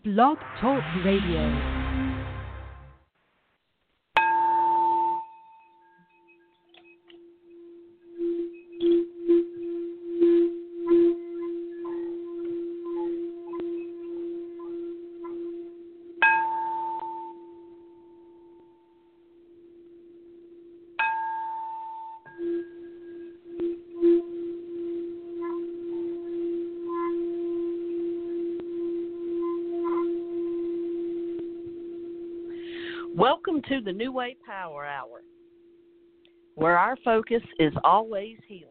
Blog Talk Radio. Welcome to the New Way Power Hour, where our focus is always healing.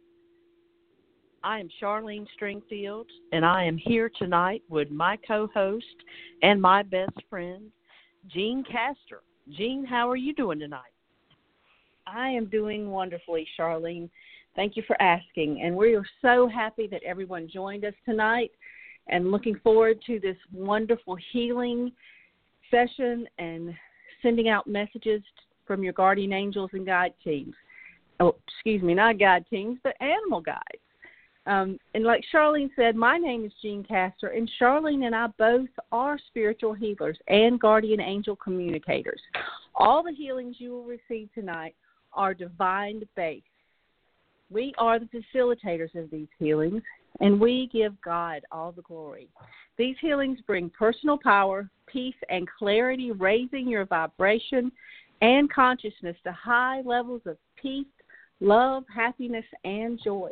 I am Charlene Stringfield, and I am here tonight with my co-host and my best friend, Jean Castor. Jean, how are you doing tonight? I am doing wonderfully, Charlene. Thank you for asking. And we are so happy that everyone joined us tonight and looking forward to this wonderful healing session and sending out messages from your guardian angels and guide teams. Oh, excuse me, not guide teams, but animal guides. And like Charlene said, my name is Jean Castor, and Charlene and I both are spiritual healers and guardian angel communicators. All the healings you will receive tonight are divine-based. We are the facilitators of these healings, and we give God all the glory. These healings bring personal power, peace, and clarity, raising your vibration and consciousness to high levels of peace, love, happiness, and joy.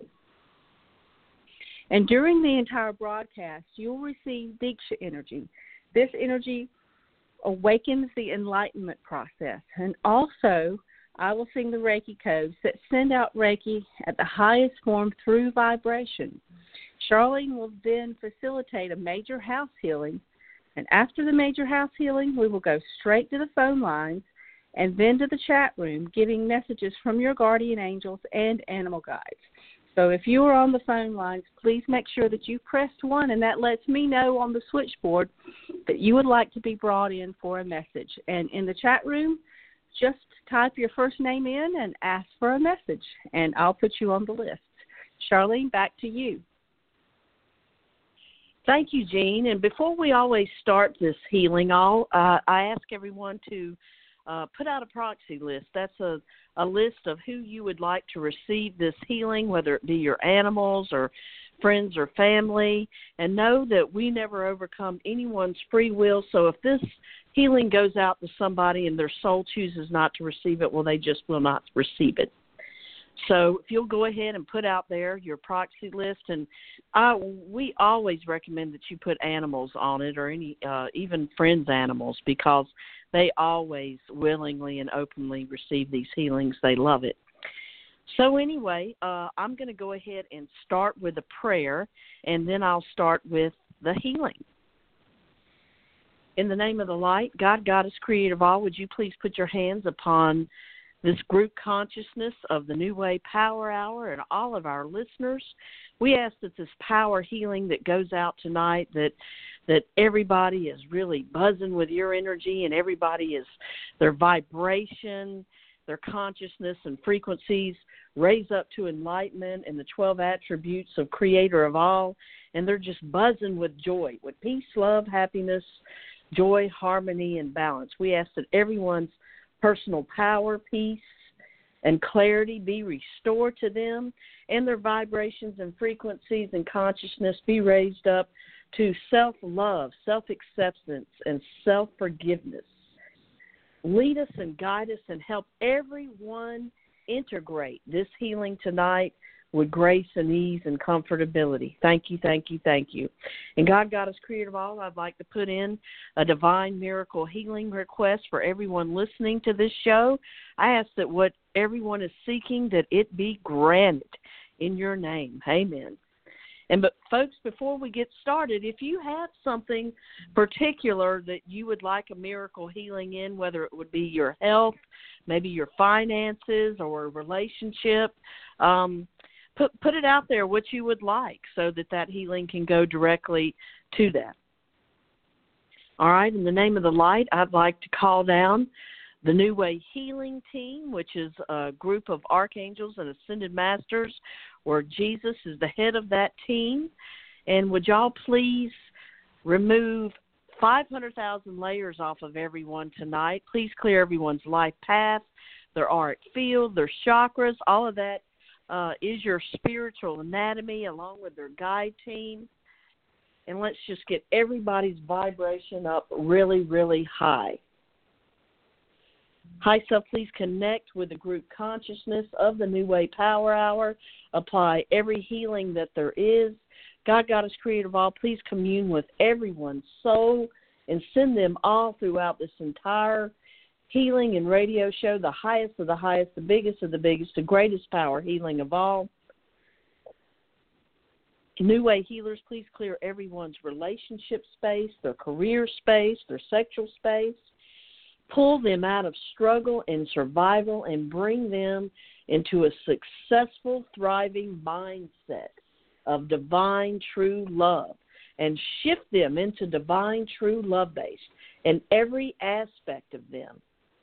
And during the entire broadcast, you'll receive Diksha energy. This energy awakens the enlightenment process. And also, I will sing the Reiki codes that send out Reiki at the highest form through vibration. Charlene will then facilitate a major house healing, and after the major house healing, we will go straight to the phone lines and then to the chat room, giving messages from your guardian angels and animal guides. So if you are on the phone lines, please make sure that you pressed 1, and that lets me know on the switchboard that you would like to be brought in for a message. And in the chat room, just type your first name in and ask for a message, and I'll put you on the list. Charlene, back to you. Thank you, Jean. And before we always start this healing, I ask everyone to put out a proxy list. That's a list of who you would like to receive this healing, whether it be your animals or friends or family, and know that we never overcome anyone's free will. So if this healing goes out to somebody and their soul chooses not to receive it, well, they just will not receive it. So if you'll go ahead and put out there your proxy list, and we always recommend that you put animals on it, or any even friends' animals, because they always willingly and openly receive these healings. They love it. So anyway, I'm going to go ahead and start with a prayer, and then I'll start with the healing. In the name of the light, God, Goddess, Creator of all, would you please put your hands upon this group consciousness of the New Way Power Hour and all of our listeners. We ask that this power healing that goes out tonight, that everybody is really buzzing with your energy, and everybody is, their vibration, their consciousness and frequencies raise up to enlightenment and the 12 attributes of Creator of all, and they're just buzzing with joy, with peace, love, happiness, joy, harmony, and balance. We ask that everyone's personal power, peace, and clarity be restored to them, and their vibrations and frequencies and consciousness be raised up to self-love, self-acceptance, and self-forgiveness. Lead us and guide us and help everyone integrate this healing tonight with grace and ease and comfortability. Thank you, thank you, thank you. And God, Goddess, Creator of all, I'd like to put in a divine miracle healing request for everyone listening to this show. I ask that what everyone is seeking, that it be granted in your name. Amen. But folks, before we get started, if you have something particular that you would like a miracle healing in, whether it would be your health, maybe your finances, or a relationship, put it out there what you would like, so that healing can go directly to that. All right, in the name of the light, I'd like to call down the New Way Healing Team, which is a group of archangels and ascended masters, where Jesus is the head of that team. And would y'all please remove 500,000 layers off of everyone tonight. Please clear everyone's life path, their auric field, their chakras. All of that is your spiritual anatomy along with their guide team. And let's just get everybody's vibration up really, really high. High Self, please connect with the group consciousness of the New Way Power Hour. Apply every healing that there is. God, Goddess, Creator of all, please commune with everyone's soul and send them all throughout this entire healing and radio show, the highest of the highest, the biggest of the biggest, the greatest power healing of all. New Way healers, please clear everyone's relationship space, their career space, their sexual space. Pull them out of struggle and survival and bring them into a successful, thriving mindset of divine, true love, and shift them into divine, true love-based in every aspect of them.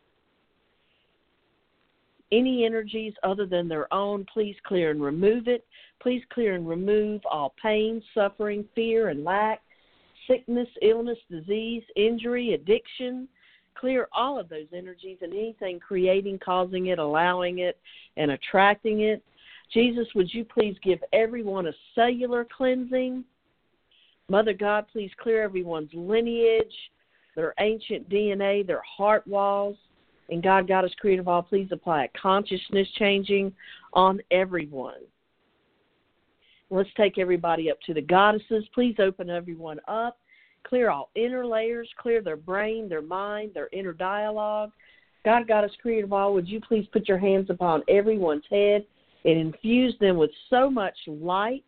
Any energies other than their own, please clear and remove it. Please clear and remove all pain, suffering, fear, and lack, sickness, illness, disease, injury, addiction. Clear all of those energies and anything creating, causing it, allowing it, and attracting it. Jesus, would you please give everyone a cellular cleansing? Mother God, please clear everyone's lineage, their ancient DNA, their heart walls. And God, Goddess, Creator of all, please apply a consciousness changing on everyone. Let's take everybody up to the goddesses. Please open everyone up. Clear all inner layers. Clear their brain, their mind, their inner dialogue. God, Goddess, Creator of all, would you please put your hands upon everyone's head and infuse them with so much light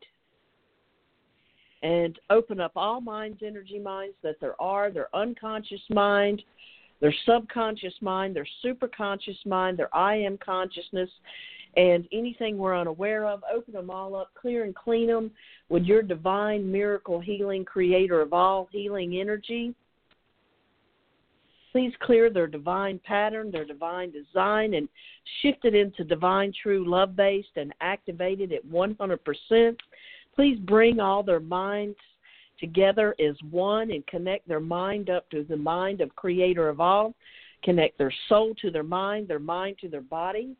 and open up all minds, energy minds that there are, their unconscious mind, their subconscious mind, their superconscious mind, their I am consciousness, and anything we're unaware of. Open them all up, clear and clean them with your divine miracle healing, Creator of all healing energy. Please clear their divine pattern, their divine design, and shift it into divine, true, love-based and activate it at 100%. Please bring all their minds together as one and connect their mind up to the mind of Creator of all. Connect their soul to their mind to their body.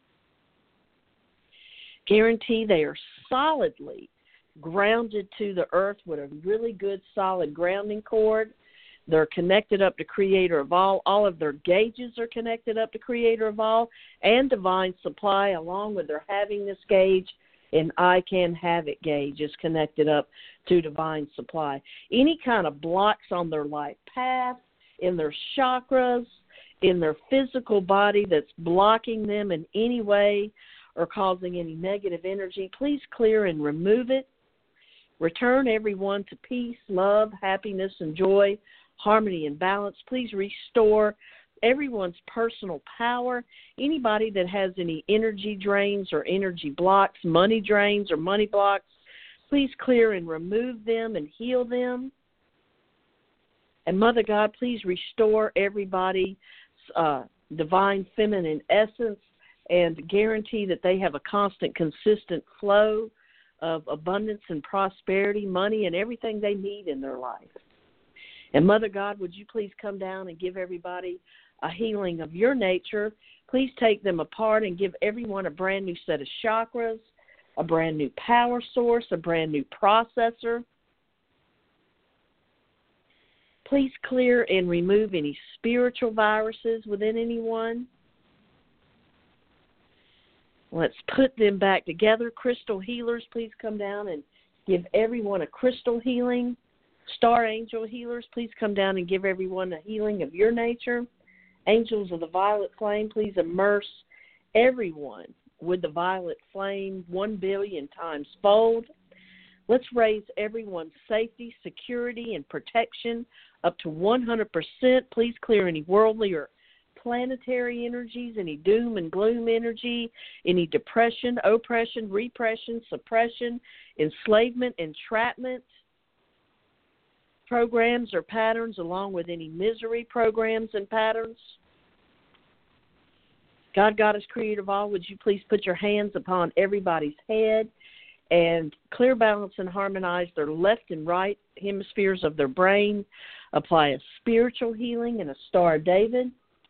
Guarantee they are solidly grounded to the earth with a really good solid grounding cord. They're connected up to Creator of all. All of their gauges are connected up to Creator of all and divine supply, along with their having this gauge and I can have it gauge is connected up to divine supply. Any kind of blocks on their life path, in their chakras, in their physical body that's blocking them in any way or causing any negative energy, please clear and remove it. Return everyone to peace, love, happiness, and joy, harmony, and balance. Please restore everyone's personal power. Anybody that has any energy drains or energy blocks, money drains or money blocks, please clear and remove them and heal them. And Mother God, please restore everybody's divine feminine essence and guarantee that they have a constant, consistent flow of abundance and prosperity, money, and everything they need in their life. And Mother God, would you please come down and give everybody a healing of your nature? Please take them apart and give everyone a brand new set of chakras, a brand new power source, a brand new processor. Please clear and remove any spiritual viruses within anyone. Let's put them back together. Crystal healers, please come down and give everyone a crystal healing. Star angel healers, please come down and give everyone a healing of your nature. Angels of the violet flame, please immerse everyone with the violet flame 1 billion times fold. Let's raise everyone's safety, security, and protection up to 100%. Please clear any worldly or planetary energies, any doom and gloom energy, any depression, oppression, repression, suppression, enslavement, entrapment programs or patterns, along with any misery programs and patterns. God, Goddess, Creator of all, would you please put your hands upon everybody's head and clear, balance, and harmonize their left and right hemispheres of their brain, Apply a spiritual healing and a Star of David.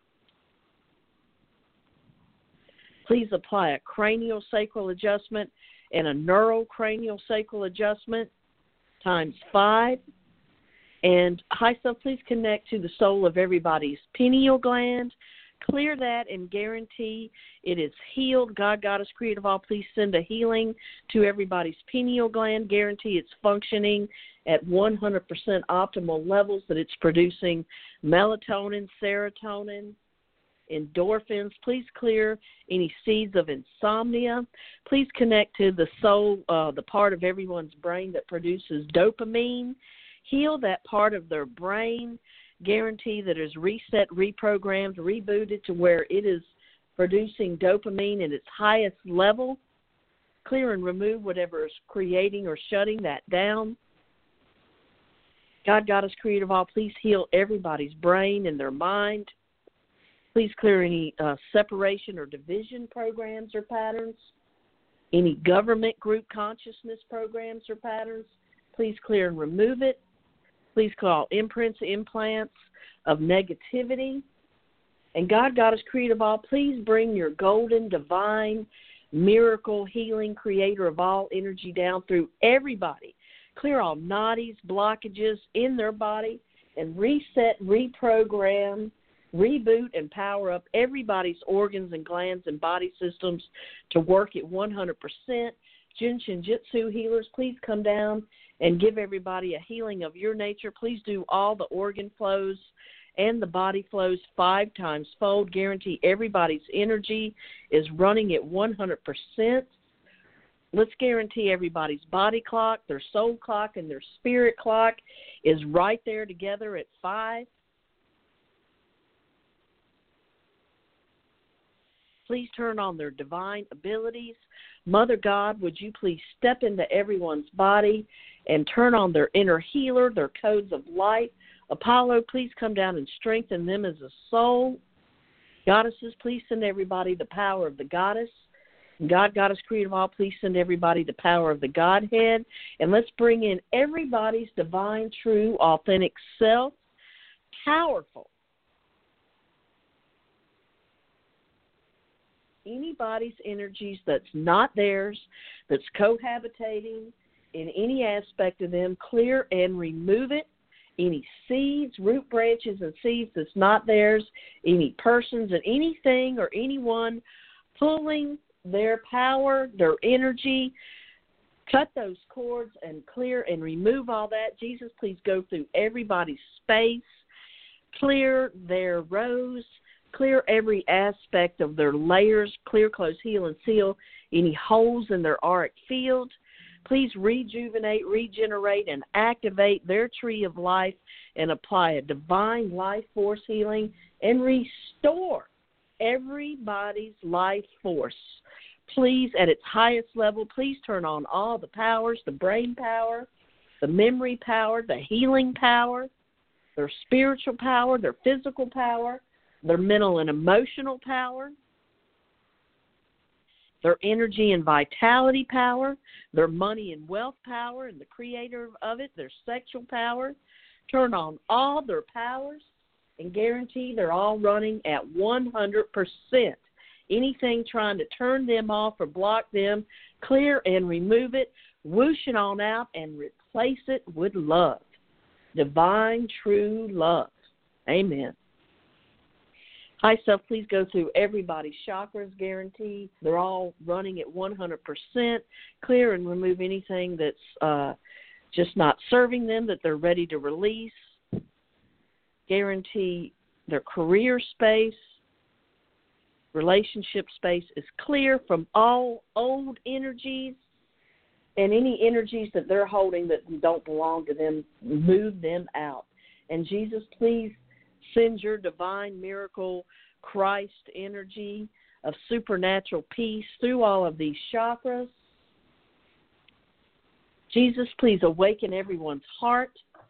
Please apply a cranial sacral adjustment and a neurocranial sacral adjustment times 5. And high self, please connect to the soul of everybody's pineal gland. Clear that and guarantee it is healed. God, Goddess, Creator of all, please send a healing to everybody's pineal gland. Guarantee it's functioning at 100% optimal levels, that it's producing melatonin, serotonin, endorphins. Please clear any seeds of insomnia. Please connect to the soul, the part of everyone's brain that produces dopamine. Heal that part of their brain. Guarantee that it is reset, reprogrammed, rebooted to where it is producing dopamine at its highest level. Clear and remove whatever is creating or shutting that down. God, Goddess, Creator of all, please heal everybody's brain and their mind. Please clear any separation or division programs or patterns. Any government group consciousness programs or patterns. Please clear and remove it. Please call imprints, implants of negativity. And God, Goddess, Creator of all, please bring your golden, divine, miracle, healing, Creator of all energy down through everybody. Clear all knotties, blockages in their body, and reset, reprogram, reboot, and power up everybody's organs and glands and body systems to work at 100%. Jin Shin Jitsu healers, please come down and give everybody a healing of your nature. Please do all the organ flows and the body flows 5 times fold. Guarantee everybody's energy is running at 100%. Let's guarantee everybody's body clock, their soul clock, and their spirit clock is right there together at 5. Please turn on their divine abilities. Mother God, would you please step into everyone's body and turn on their inner healer, their codes of light. Apollo, please come down and strengthen them as a soul. Goddesses, please send everybody the power of the goddess. God, Goddess, Creator of all, please send everybody the power of the Godhead. And let's bring in everybody's divine, true, authentic self. Powerful. Anybody's energies that's not theirs, that's cohabitating in any aspect of them, clear and remove it. Any seeds, root branches and seeds that's not theirs, any persons and anything or anyone pulling their power, their energy, cut those cords and clear and remove all that. Jesus, please go through everybody's space, clear their rows, clear every aspect of their layers, clear, close, heal, and seal any holes in their auric field. Please rejuvenate, regenerate, and activate their tree of life and apply a divine life force healing and restore everybody's life force. Please, at its highest level, please turn on all the powers, the brain power, the memory power, the healing power, their spiritual power, their physical power, their mental and emotional power, their energy and vitality power, their money and wealth power, and the creator of it, their sexual power. Turn on all their powers and guarantee they're all running at 100%. Anything trying to turn them off or block them, clear and remove it, whoosh it on out, and replace it with love. Divine, true love. Amen. High self, please go through everybody's chakras, guarantee they're all running at 100%. Clear and remove anything that's just not serving them, that they're ready to release. Guarantee their career space, relationship space is clear from all old energies, and any energies that they're holding that don't belong to them, move them out. And Jesus, please send your divine miracle Christ energy of supernatural peace through all of these chakras. Jesus, please awaken everyone's heart.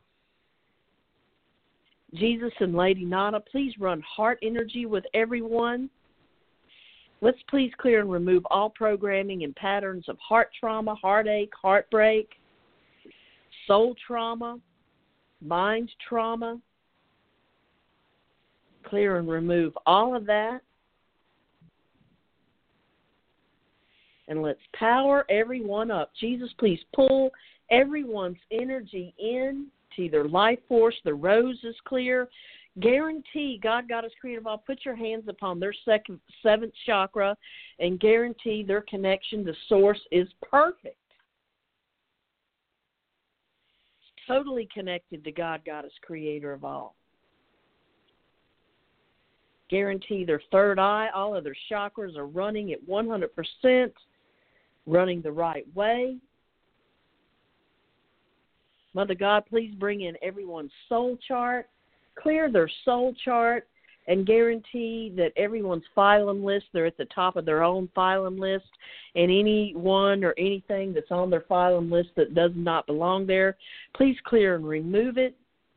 Jesus and Lady Nada, please run heart energy with everyone. Let's please clear and remove all programming and patterns of heart trauma, heartache, heartbreak, soul trauma, mind trauma. Clear and remove all of that. And let's power everyone up. Jesus, please pull everyone's energy in to their life force. The rose is clear. Guarantee, God, Goddess, Creator of all, put your hands upon their seventh chakra and guarantee their connection to Source is perfect. Totally connected to God, Goddess, Creator of all. Guarantee their third eye, all of their chakras are running at 100%, running the right way. Mother God, please bring in everyone's soul chart, clear their soul chart, and guarantee that everyone's phylum list, they're at the top of their own phylum list, and anyone or anything that's on their phylum list that does not belong there, please clear and remove it.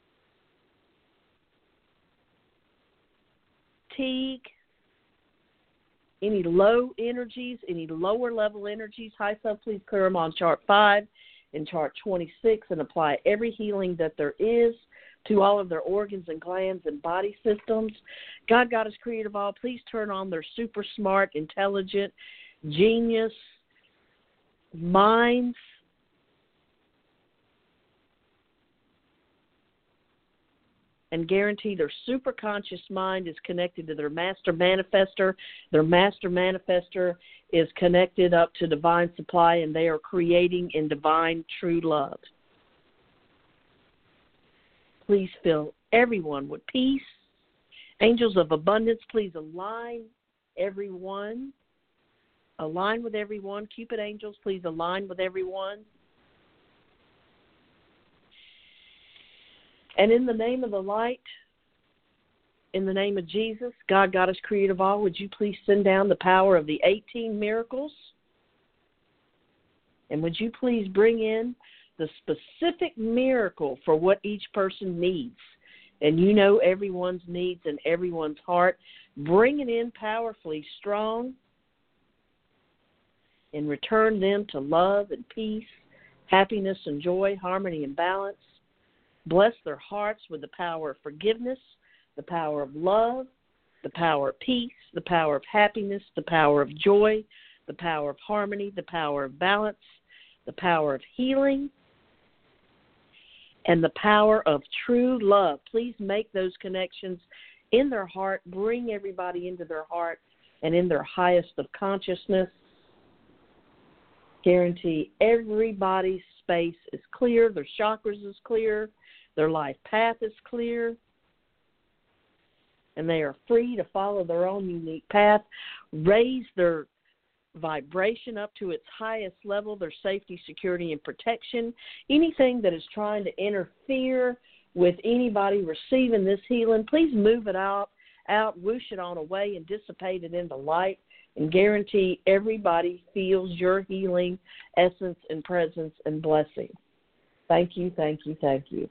Fatigue, any low energies, any lower level energies, high self, please clear them on chart 5 and chart 26 and apply every healing that there is to all of their organs and glands and body systems. God, Goddess, Creator of all, please turn on their super smart, intelligent, genius minds. And guarantee their superconscious mind is connected to their master manifester. Their master manifester is connected up to divine supply, and they are creating in divine true love. Please fill everyone with peace. Angels of abundance, please align everyone. Align with everyone. Cupid angels, please align with everyone. And in the name of the light, in the name of Jesus, God, Goddess, Creator of all, would you please send down the power of the 18 miracles? And would you please bring in the specific miracle for what each person needs? And you know everyone's needs and everyone's heart. Bring it in powerfully strong and return them to love and peace, happiness and joy, harmony and balance. Bless their hearts with the power of forgiveness, the power of love, the power of peace, the power of happiness, the power of joy, the power of harmony, the power of balance, the power of healing, and the power of true love. Please make those connections in their heart. Bring everybody into their heart and in their highest of consciousness. Guarantee everybody's space is clear, their chakras is clear, their life path is clear, and they are free to follow their own unique path, raise their vibration up to its highest level, their safety, security, and protection. Anything that is trying to interfere with anybody receiving this healing, please move it out, whoosh it on away, and dissipate it into light, and guarantee everybody feels your healing essence and presence and blessing. Thank you, thank you, thank you.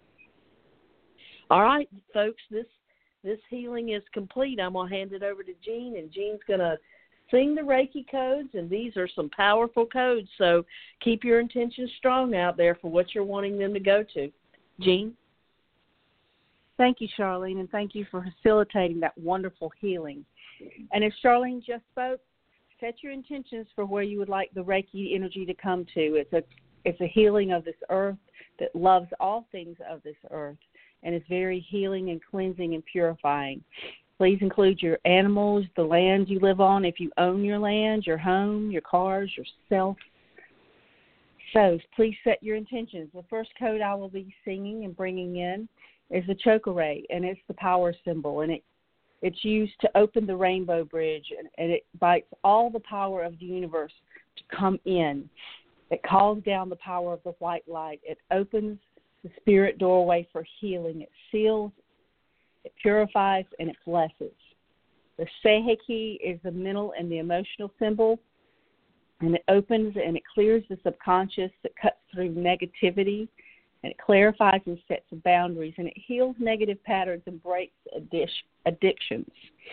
All right, folks, this healing is complete. I'm going to hand it over to Jean, and Jean's going to sing the Reiki codes, and these are some powerful codes, so keep your intentions strong out there for what you're wanting them to go to. Jean? Thank you, Charlene, and thank you for facilitating that wonderful healing. And as Charlene just spoke, set your intentions for where you would like the Reiki energy to come to. It's a healing of this earth that loves all things of this earth and is very healing and cleansing and purifying. Please include your animals, the land you live on, if you own your land, your home, your cars, yourself. So please set your intentions. The first code I will be singing and bringing in is the Chokeray, and it's the power symbol, and it's used to open the rainbow bridge, and it invites all the power of the universe to come in. It calls down the power of the white light. It opens the spirit doorway for healing. It seals, it purifies, and it blesses. The Seiheki is the mental and the emotional symbol, and it opens and it clears the subconscious. It cuts through negativity, and it clarifies and sets boundaries, and it heals negative patterns and breaks addictions.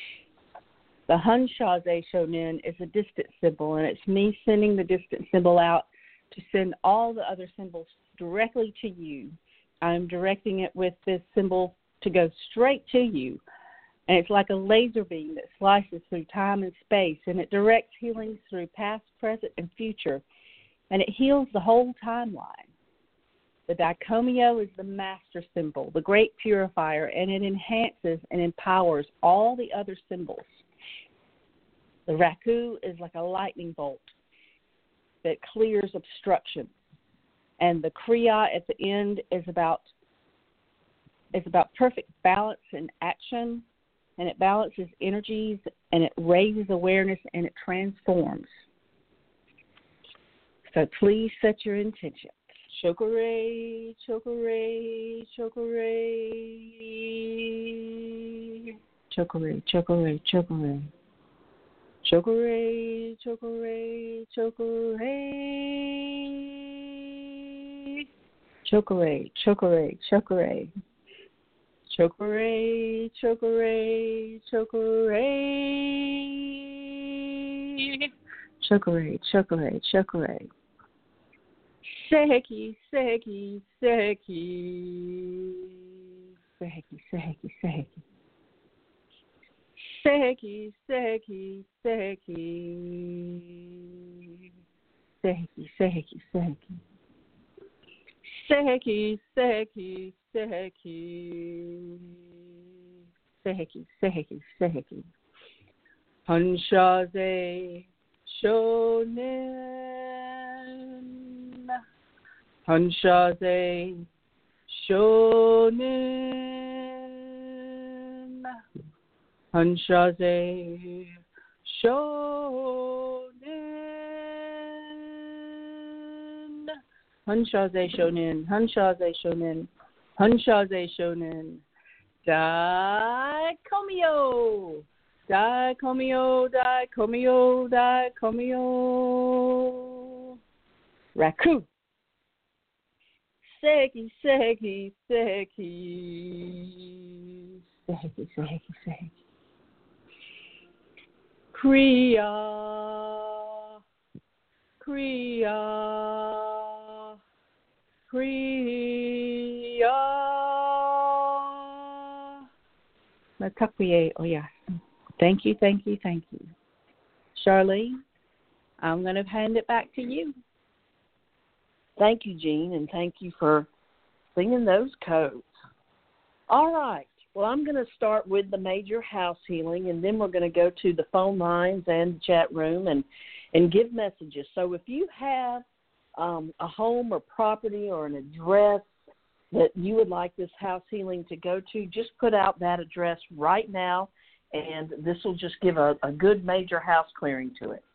The Hanshaze Shonin is a distant symbol, and it's me sending the distant symbol out to send all the other symbols directly to you I'm directing it with this symbol to go straight to you. And it's like a laser beam that slices through time and space, and it directs healings through past, present, and future. And it heals the whole timeline. The dicomio is the master symbol, the great purifier, and it enhances and empowers all the other symbols. The raku is like a lightning bolt that clears obstruction. And the kriya at the end is about perfect balance and action, and it balances energies, and it raises awareness, and it transforms. So please set your intention. Chokore, chokore, chokore. Chokore, chokore, chokore. Chokore, chokore, chokore. Chokore, chokore, chokore. Chokore, chokore, chokore. Chokore, chokore, chokore. Seki, seki, seki. Seki, seki, seki. Seki, seki, seki. Seki, seki, seki. Seki, seki, seki. Seki, seki, seki. Hanshaze shonen. Hanshaze shonen. Hanshaze shonen. Hanshaze shonen. Hanshaze shonen. Hanshaze shonen. Daikomyo. Daikomyo, daikomyo, daikomyo. Raku. Seki, seki, seki. Seki, seki, seki. Kriya. Kriya. Kriya. Matakuye Oya. Thank you, thank you, thank you. Charlene, I'm going to hand it back to you. Thank you, Jean, and thank you for singing those codes. All right. Well, I'm going to start with the major house healing, and then we're going to go to the phone lines and the chat room and give messages. So if you have a home or property or an address that you would like this house healing to go to, just put out that address right now, and this will just give a good major house clearing to it.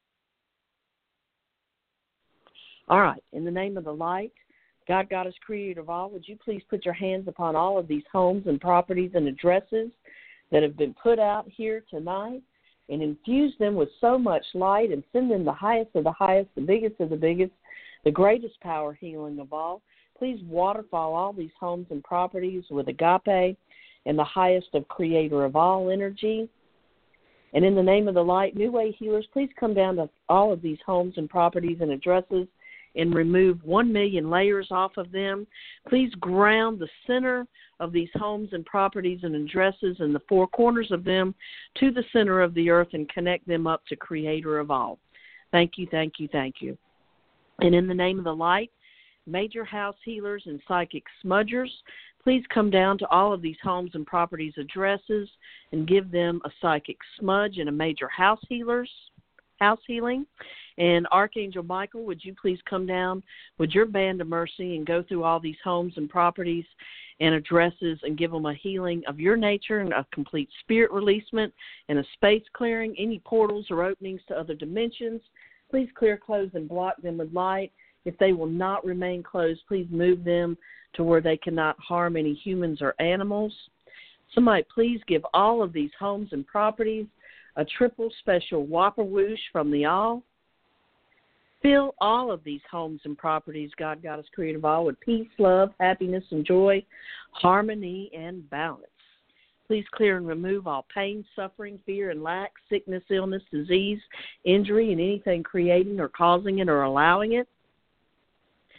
All right. In the name of the light, God, Goddess, Creator of all, would you please put your hands upon all of these homes and properties and addresses that have been put out here tonight and infuse them with so much light and send them the highest of the highest, the biggest of the biggest, the greatest power healing of all. Please waterfall all these homes and properties with agape and the highest of Creator of all energy. And in the name of the light, New Way healers, please come down to all of these homes and properties and addresses and remove 1 million layers off of them. Please ground the center of these homes and properties and addresses and the four corners of them to the center of the earth and connect them up to Creator of all. Thank you, thank you, thank you. And in the name of the light, major house healers and psychic smudgers, please come down to all of these homes and properties addresses and give them a psychic smudge and a major house healing. And Archangel Michael, would you please come down with your band of mercy and go through all these homes and properties and addresses and give them a healing of your nature and a complete spirit releasement and a space clearing, any portals or openings to other dimensions. Please clear, close, and block them with light. If they will not remain closed, please move them to where they cannot harm any humans or animals. Somebody please give all of these homes and properties a triple special whopper whoosh from the all. Fill all of these homes and properties, God, Goddess, Creator of all, with peace, love, happiness, and joy, harmony, and balance. Please clear and remove all pain, suffering, fear, and lack, sickness, illness, disease, injury, and anything creating or causing it or allowing it.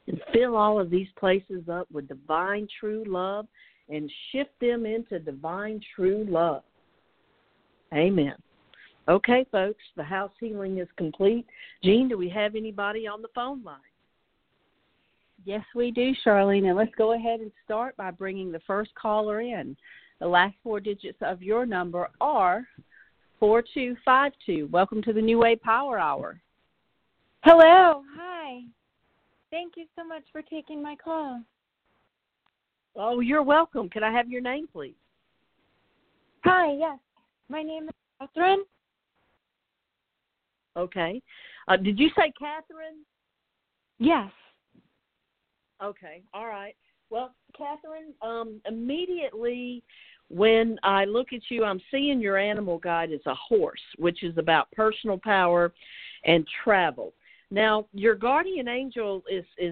and fill all of these places up with divine true love and shift them into divine true love. Amen. Okay, folks, the house healing is complete. Jean, do we have anybody on the phone line? Yes, we do, Charlene, and let's go ahead and start by bringing the first caller in. The last 4 digits of your number are 4252. Welcome to the New Way Power Hour. Hello. Hi. Thank you so much for taking my call. Oh, you're welcome. Can I have your name, please? Hi, yes. My name is Catherine. Okay. Did you say Catherine? Yes. Okay. All right. Well, Catherine, immediately when I look at you, I'm seeing your animal guide as a horse, which is about personal power and travel. Now, your guardian angel is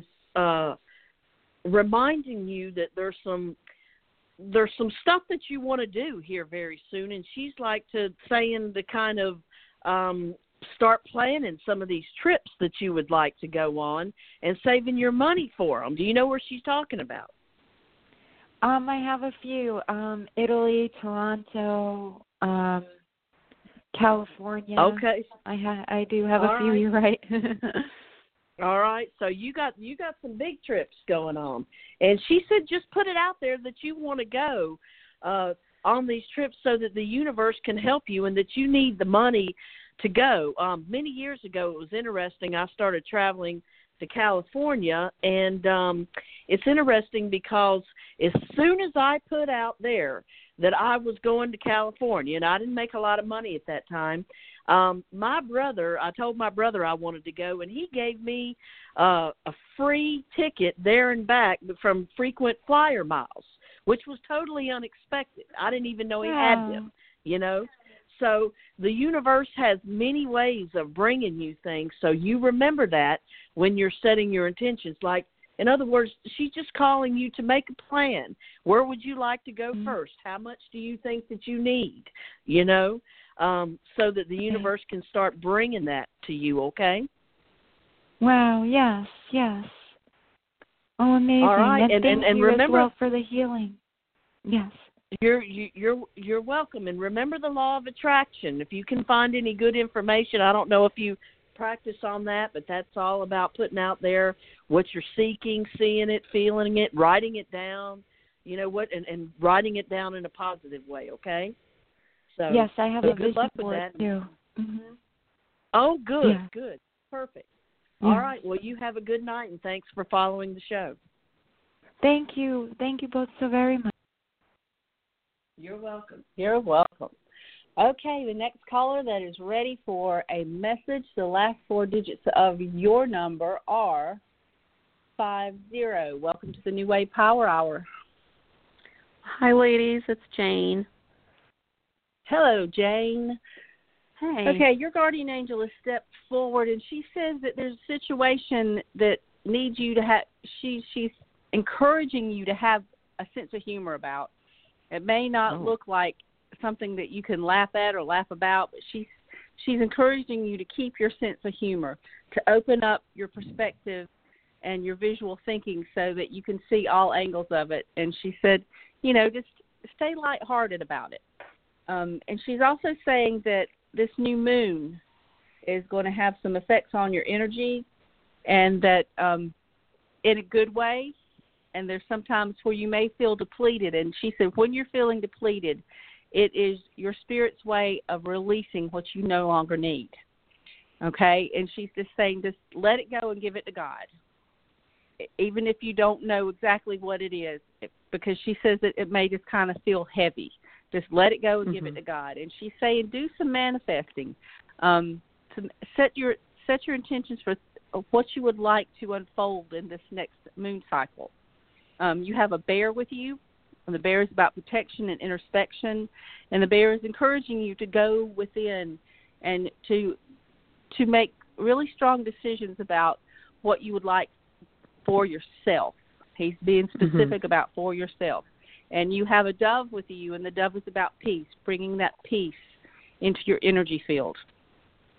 reminding you that there's some stuff that you want to do here very soon, and she's saying to kind of start planning some of these trips that you would like to go on and saving your money for them. Do you know where she's talking about? I have a few. Italy, Toronto, California. Okay. I do have All a few. right. You're right. All right. So you got some big trips going on, and she said just put it out there that you want to go on these trips so that the universe can help you, and that you need the money to go. Many years ago, it was interesting. I started traveling to California, and it's interesting because as soon as I put out there that I was going to California, and I didn't make a lot of money at that time, I told my brother I wanted to go, and he gave me a free ticket there and back from frequent flyer miles, which was totally unexpected. I didn't even know he had them, you know. So the universe has many ways of bringing you things, so you remember that when you're setting your intentions. Like, in other words, she's just calling you to make a plan. Where would you like to go first? How much do you think that you need, you know, so that the universe can start bringing that to you, okay? Wow, yes, yes. Oh, amazing. All right, and thank you remember, as well for the healing. Yes. You're welcome, and remember the law of attraction. If you can find any good information, I don't know if you practice on that, but that's all about putting out there what you're seeking, seeing it, feeling it, writing it down, you know what, and writing it down in a positive way, okay? So yes, I have a good vision luck with board that too. Mm-hmm. Oh, good, Yeah. good, perfect. Yeah. All right, well, you have a good night, and thanks for following the show. Thank you both so very much. You're welcome. You're welcome. Okay, the next caller that is ready for a message, the last 4 digits of your number are 50. Welcome to the New Way Power Hour. Hi, ladies. It's Jane. Hello, Jane. Hey. Okay, your guardian angel has stepped forward, and she says that there's a situation that needs you to have. She's encouraging you to have a sense of humor about. It may not look like something that you can laugh at or laugh about, but she's encouraging you to keep your sense of humor, to open up your perspective and your visual thinking so that you can see all angles of it. And she said, you know, just stay lighthearted about it. And she's also saying that this new moon is going to have some effects on your energy, and that in a good way. And there's sometimes where you may feel depleted. And she said when you're feeling depleted, it is your spirit's way of releasing what you no longer need. Okay? And she's just saying just let it go and give it to God. Even if you don't know exactly what it is, because she says that it may just kind of feel heavy. Just let it go and give it to God. And she's saying do some manifesting. To set your intentions for what you would like to unfold in this next moon cycle. You have a bear with you, and the bear is about protection and introspection, and the bear is encouraging you to go within and to make really strong decisions about what you would like for yourself. He's being specific about for yourself. And you have a dove with you, and the dove is about peace, bringing that peace into your energy field.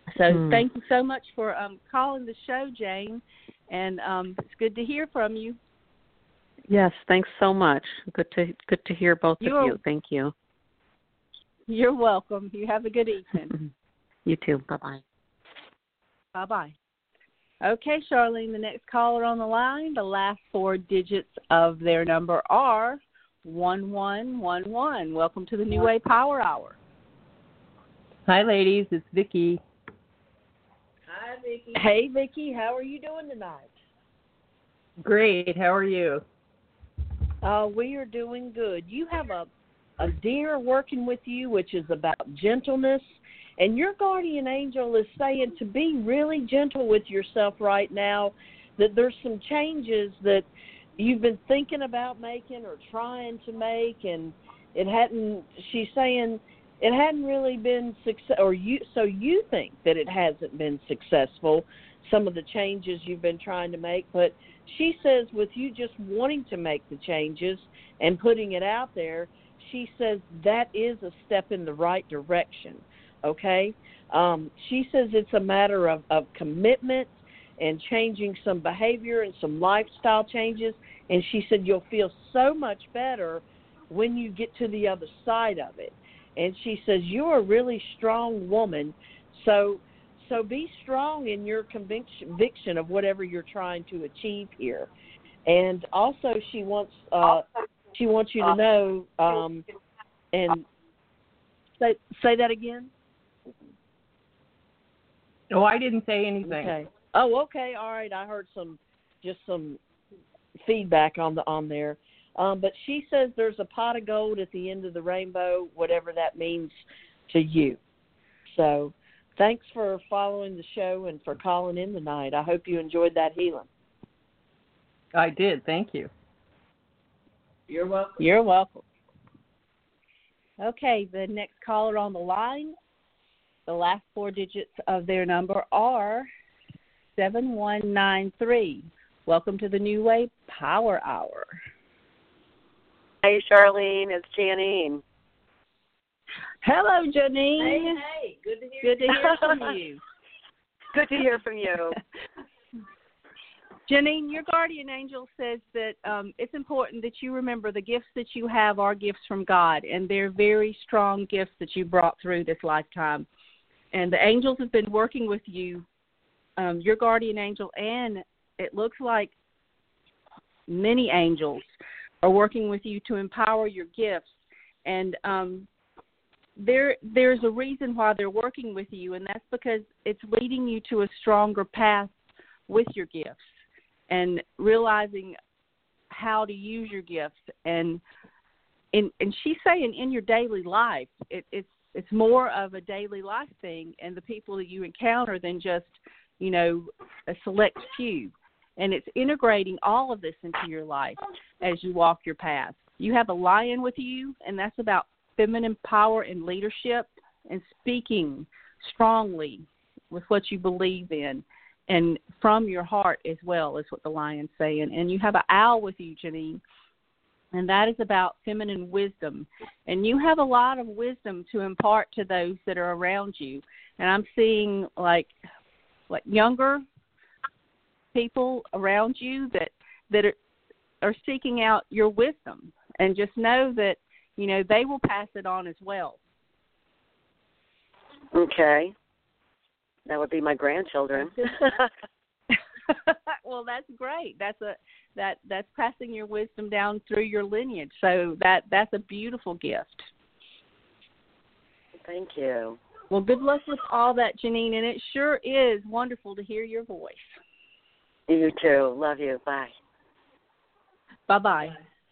So thank you so much for calling the show, Jane, and it's good to hear from you. Yes, thanks so much. Good to hear both of you. Thank you. You're welcome. You have a good evening. You too. Bye-bye. Bye-bye. Okay, Charlene, the next caller on the line, the last 4 digits of their number are 1111. Welcome to the New Way Power Hour. Hi, ladies. It's Vicki. Hi, Vicki. Hey, Vicki. How are you doing tonight? Great. How are you? We are doing good. You have a deer working with you, which is about gentleness, and your guardian angel is saying to be really gentle with yourself right now, that there's some changes that you've been thinking about making or trying to make, and she's saying it hadn't really been success, or you think that it hasn't been successful, some of the changes you've been trying to make, but she says with you just wanting to make the changes and putting it out there, she says that is a step in the right direction, okay? She says it's a matter of commitment and changing some behavior and some lifestyle changes, and she said you'll feel so much better when you get to the other side of it. And she says you're a really strong woman, so be strong in your conviction of whatever you're trying to achieve here. And also she wants you to know, and say that again. Oh, I didn't say anything. Okay. Oh, okay. All right. I heard some feedback on there. But she says there's a pot of gold at the end of the rainbow, whatever that means to you. So thanks for following the show and for calling in tonight. I hope you enjoyed that healing. I did. Thank you. You're welcome. You're welcome. Okay, the next caller on the line, the last 4 digits of their number are 7193. Welcome to the New Way Power Hour. Hey, Charlene, it's Janine. Hello, Janine. Hey, good to hear from you. Good to hear from you. Janine, your guardian angel says that it's important that you remember the gifts that you have are gifts from God, and they're very strong gifts that you brought through this lifetime. And the angels have been working with you, your guardian angel, and it looks like many angels are working with you to empower your gifts. And there's a reason why they're working with you, and that's because it's leading you to a stronger path with your gifts and realizing how to use your gifts. And she's saying in your daily life, it's more of a daily life thing, and the people that you encounter than just, a select few. And it's integrating all of this into your life as you walk your path. You have a lion with you, and that's about feminine power and leadership and speaking strongly with what you believe in and from your heart as well, is what the lion's saying. And you have an owl with you, Janine, and that is about feminine wisdom. And you have a lot of wisdom to impart to those that are around you. And I'm seeing like younger people around you that are seeking out your wisdom, and just know that they will pass it on as well. Okay, that would be my grandchildren. Well, that's great. That's passing your wisdom down through your lineage. So that's a beautiful gift. Thank you. Well, good luck with all that, Janine, and it sure is wonderful to hear your voice. You too. Love you. Bye. Bye-bye.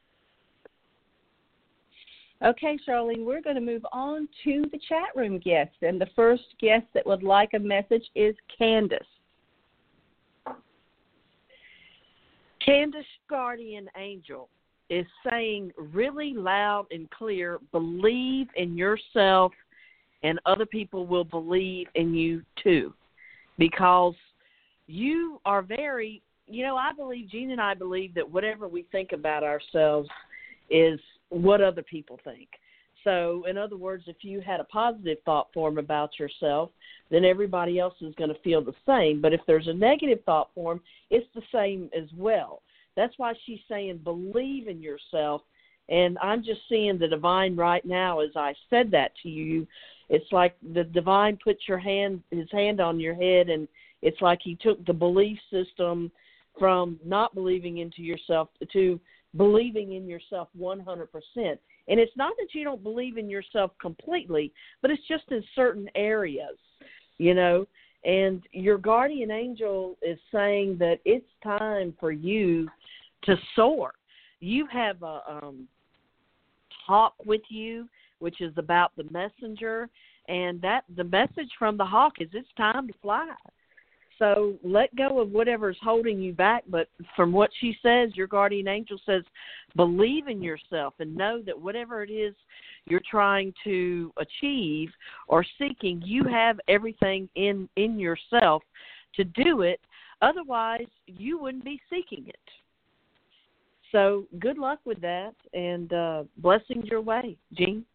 Okay, Charlene, we're going to move on to the chat room guests. And the first guest that would like a message is Candace. Candace, guardian angel, is saying really loud and clear, believe in yourself and other people will believe in you too. Because you are very, I believe, Jean and I believe that whatever we think about ourselves is what other people think. So, in other words, if you had a positive thought form about yourself, then everybody else is going to feel the same. But if there's a negative thought form, it's the same as well. That's why she's saying believe in yourself. And I'm just seeing the divine right now as I said that to you. It's like the divine put his hand on your head, and it's like he took the belief system from not believing into yourself to believing in yourself 100%. And it's not that you don't believe in yourself completely, but it's just in certain areas, you know. And your guardian angel is saying that it's time for you to soar. You have a hawk with you, which is about the messenger, and that the message from the hawk is it's time to fly. So let go of whatever's holding you back. But from what she says, your guardian angel says, believe in yourself and know that whatever it is you're trying to achieve or seeking, you have everything in yourself to do it. Otherwise, you wouldn't be seeking it. So good luck with that, and blessings your way, Jean.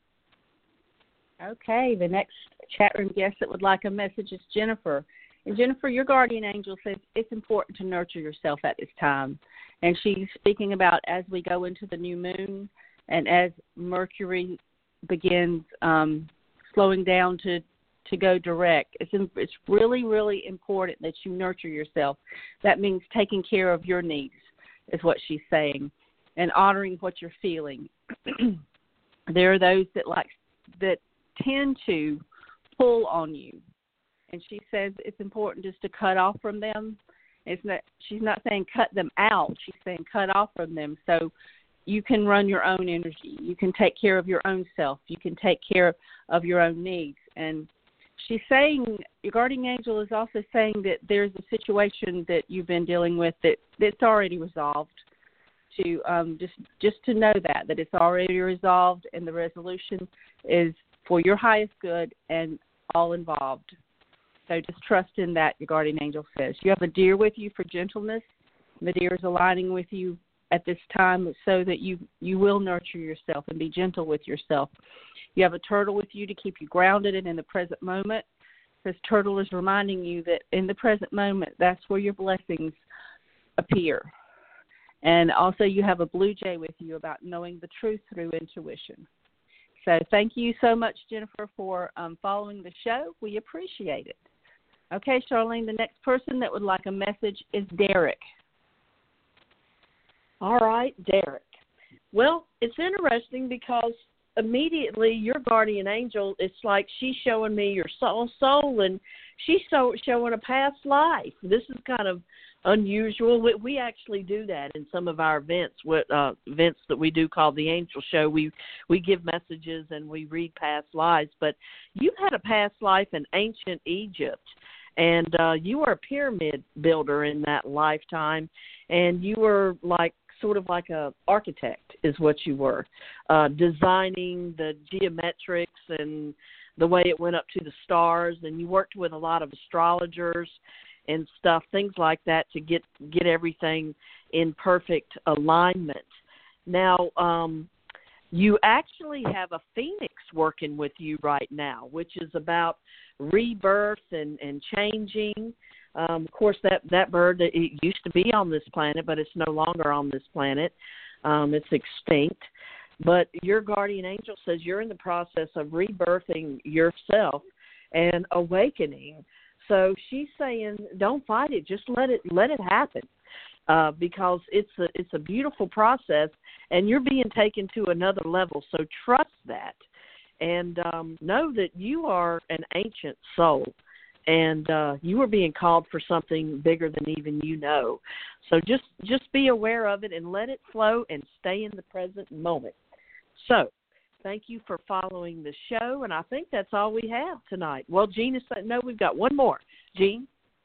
Okay, the next chat room guest that would like a message is Jennifer. And Jennifer, your guardian angel says it's important to nurture yourself at this time. And she's speaking about as we go into the new moon and as Mercury begins slowing down to go direct, it's really, really important that you nurture yourself. That means taking care of your needs, is what she's saying, and honoring what you're feeling. There are those that tend to pull on you. And she says it's important just to cut off from them. She's not saying cut them out. She's saying cut off from them so you can run your own energy. You can take care of your own self. You can take care of your own needs. And she's saying, your guardian angel is also saying that there's a situation that you've been dealing with that's already resolved. To just to know that it's already resolved, and the resolution is for your highest good and all involved. So just trust in that, your guardian angel says. You have a deer with you for gentleness. The deer is aligning with you at this time so that you will nurture yourself and be gentle with yourself. You have a turtle with you to keep you grounded and in the present moment. This turtle is reminding you that in the present moment, that's where your blessings appear. And also you have a blue jay with you about knowing the truth through intuition. So thank you so much, Jennifer, for following the show. We appreciate it. Okay, Charlene, the next person that would like a message is Derek. All right, Derek. Well, it's interesting because immediately your guardian angel, it's like she's showing me your soul, and she's showing a past life. This is kind of unusual. We actually do that in some of our events that we do called the Angel Show. We give messages and we read past lives. But you had a past life in ancient Egypt, and you were a pyramid builder in that lifetime, and you were sort of like a architect is what you were, designing the geometrics and the way it went up to the stars, and you worked with a lot of astrologers and stuff, things like that, to get everything in perfect alignment. Now, you actually have a phoenix working with you right now, which is about rebirth and changing. Of course, that bird, it used to be on this planet, but it's no longer on this planet. It's extinct. But your guardian angel says you're in the process of rebirthing yourself and awakening. So she's saying, don't fight it. Just let it happen, because it's a beautiful process, and you're being taken to another level. So trust that, and know that you are an ancient soul, and you are being called for something bigger than even you know. So just be aware of it and let it flow and stay in the present moment. So thank you for following the show, and I think that's all we have tonight. Well, Jean is saying, no, we've got one more. Jean?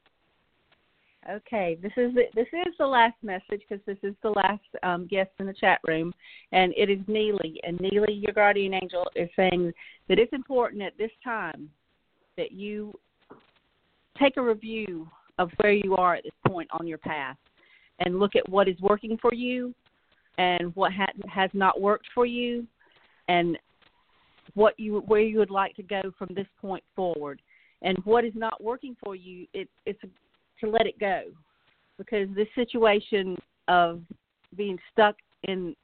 Okay, this is the last message, because this is the last guest in the chat room, and it is Neely. And Neely, your guardian angel, is saying that it's important at this time that you take a review of where you are at this point on your path and look at what is working for you and what has not worked for you, and where you would like to go from this point forward. And what is not working for you, it's to let it go. Because this situation of being stuck and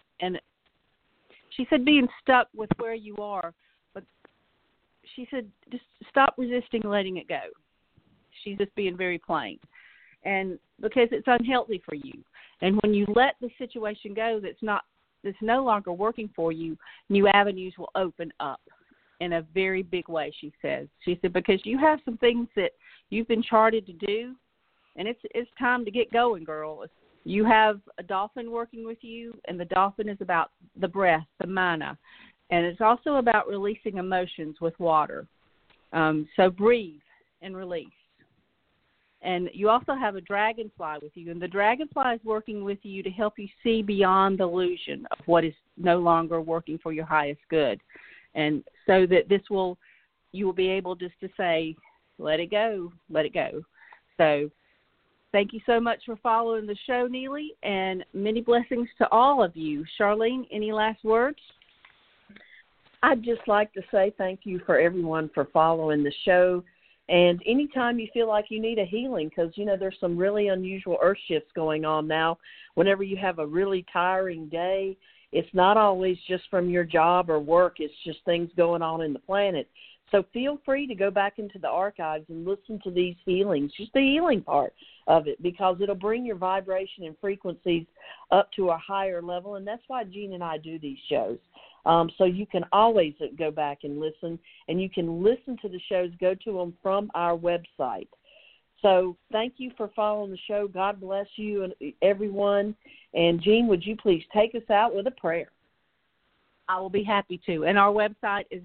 she said being stuck with where you are, but she said just stop resisting letting it go. She's just being very plain. And because it's unhealthy for you. And when you let the situation go that's no longer working for you, new avenues will open up in a very big way, she says. She said, because you have some things that you've been charted to do, and it's time to get going, girl. You have a dolphin working with you, and the dolphin is about the breath, the mana. And it's also about releasing emotions with water. So breathe and release. And you also have a dragonfly with you, and the dragonfly is working with you to help you see beyond the illusion of what is no longer working for your highest good. And so that you will be able just to say, let it go, let it go. So thank you so much for following the show, Neely, and many blessings to all of you. Charlene, any last words? I'd just like to say thank you for everyone for following the show. And anytime you feel like you need a healing, because, there's some really unusual earth shifts going on now. Whenever you have a really tiring day, it's not always just from your job or work. It's just things going on in the planet. So feel free to go back into the archives and listen to these healings, just the healing part of it, because it'll bring your vibration and frequencies up to a higher level. And that's why Jean and I do these shows. So you can always go back and listen, and you can listen to the shows, go to them from our website. So thank you for following the show. God bless you and everyone. And Jean, would you please take us out with a prayer? I will be happy to. And our website is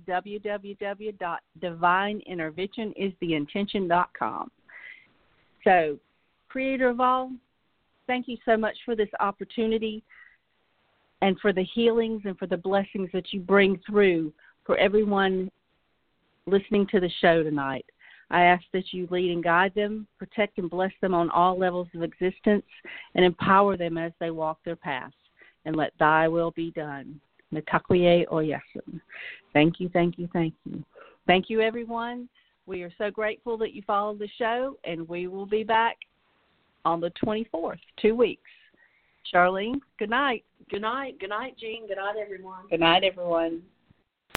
www.divineinterventionistheintention.com. So, Creator of all, thank you so much for this opportunity and for the healings and for the blessings that you bring through for everyone listening to the show tonight. I ask that you lead and guide them, protect and bless them on all levels of existence, and empower them as they walk their paths. And let thy will be done. Mitakuye Oyasin. Thank you, thank you, thank you. Thank you, everyone. We are so grateful that you followed the show, and we will be back on the 24th, 2 weeks. Charlene, good night. Good night. Good night, Jean. Good night, everyone. Good night, everyone.